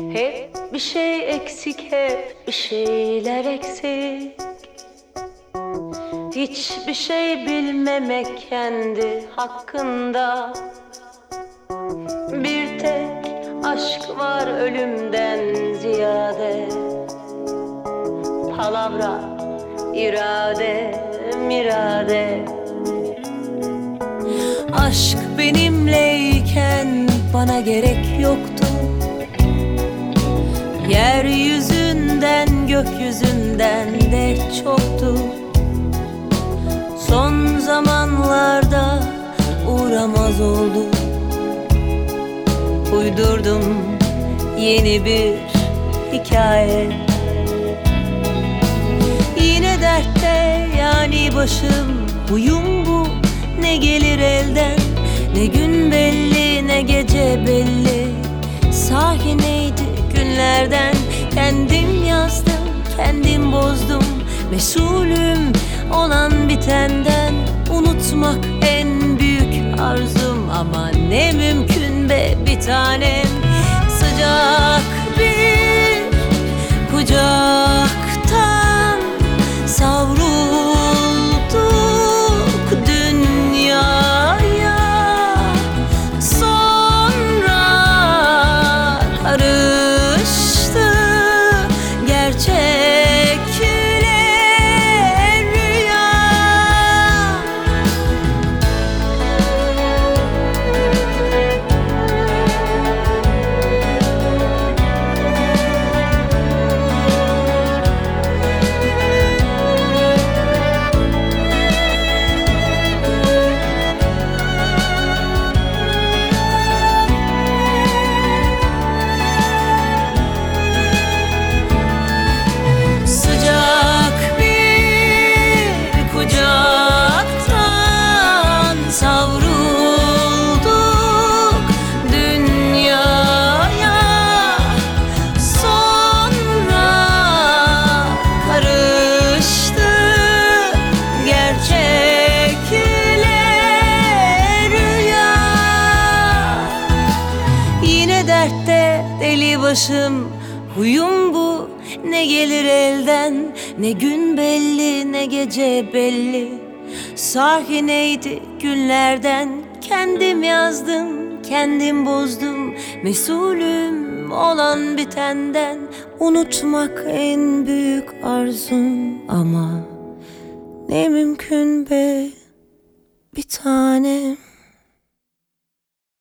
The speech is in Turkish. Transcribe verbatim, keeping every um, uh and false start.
Hep bir şey eksik, hep bir şeyler eksik. Hiçbir şey bilmemek kendi hakkında. Bir tek aşk var ölümden ziyade. Palavra, irade, mirade. Aşk benimleyken bana gerek yoktu. Yeryüzünden, gökyüzünden de çoktu. Son zamanlarda uğramaz oldu. Uydurdum yeni bir hikaye. Yine dertte yani başım, huyum bu. Ne gelir elden, ne gün belli, ne gece belli. Sahi neydi günlerden, kendim yazdım, kendim bozdum. Mesulüm olan bitenden, unutmak en büyük arzum. Ama ne mümkün be bir tanem. Sıcak bir kucaktan savrulduk dünyaya. Sonra karıştı gerçekle rüya. Dertte deli başım, huyum bu. Ne gelir elden, ne gün belli, ne gece belli. Sahi neydi günlerden, kendim yazdım, kendim bozdum. Mesulüm olan bitenden, unutmak en büyük arzum. Ama ne mümkün be bir tanem.